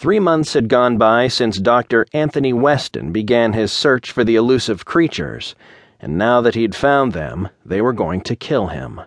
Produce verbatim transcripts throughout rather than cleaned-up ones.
Three months had gone by since Doctor Anthony Weston began his search for the elusive creatures, and now that he'd found them, they were going to kill him.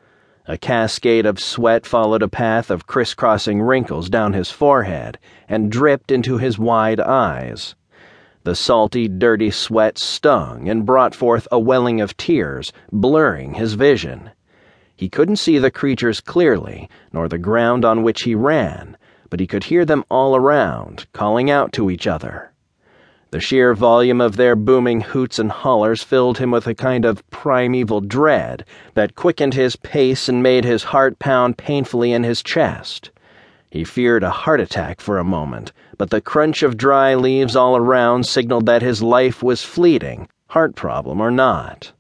A cascade of sweat followed a path of crisscrossing wrinkles down his forehead and dripped into his wide eyes. The salty, dirty sweat stung and brought forth a welling of tears, blurring his vision. He couldn't see the creatures clearly, nor the ground on which he ran, but he could hear them all around, calling out to each other. The sheer volume of their booming hoots and hollers filled him with a kind of primeval dread that quickened his pace and made his heart pound painfully in his chest. He feared a heart attack for a moment, but the crunch of dry leaves all around signaled that his life was fleeting, heart problem or not.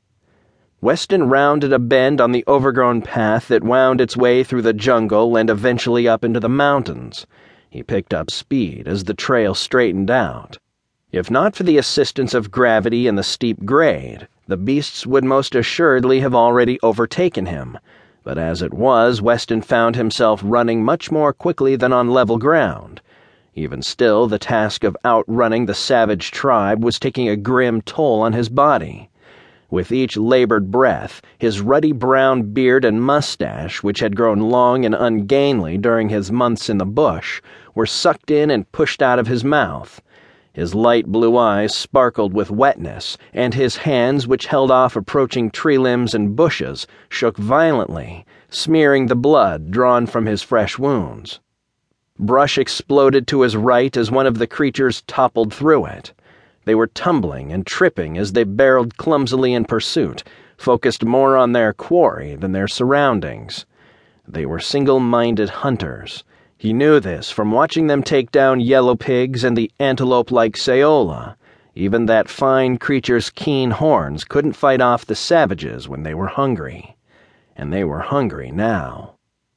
Weston rounded a bend on the overgrown path that wound its way through the jungle and eventually up into the mountains. He picked up speed as the trail straightened out. If not for the assistance of gravity and the steep grade, the beasts would most assuredly have already overtaken him, but as it was, Weston found himself running much more quickly than on level ground. Even still, the task of outrunning the savage tribe was taking a grim toll on his body. With each labored breath, his ruddy brown beard and mustache, which had grown long and ungainly during his months in the bush, were sucked in and pushed out of his mouth. His light blue eyes sparkled with wetness, and his hands, which held off approaching tree limbs and bushes, shook violently, smearing the blood drawn from his fresh wounds. Brush exploded to his right as one of the creatures toppled through it. They were tumbling and tripping as they barreled clumsily in pursuit, focused more on their quarry than their surroundings. They were single-minded hunters. He knew this from watching them take down yellow pigs and the antelope-like Saola. Even that fine creature's keen horns couldn't fight off the savages when they were hungry. And they were hungry now.